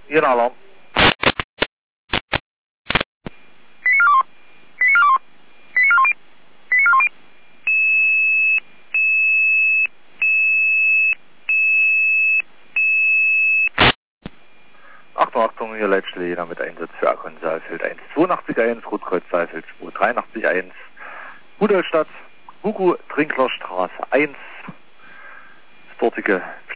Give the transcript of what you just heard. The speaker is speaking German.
Hier in Alarm. Achtung, Achtung, hier Leitstelle Jena mit Einsatz für Akkon Saalfeld 182.1, Rotkreuz Saalfeld 283.1, Rudolstadt, Hugo Trinklerstraße 1, das dortige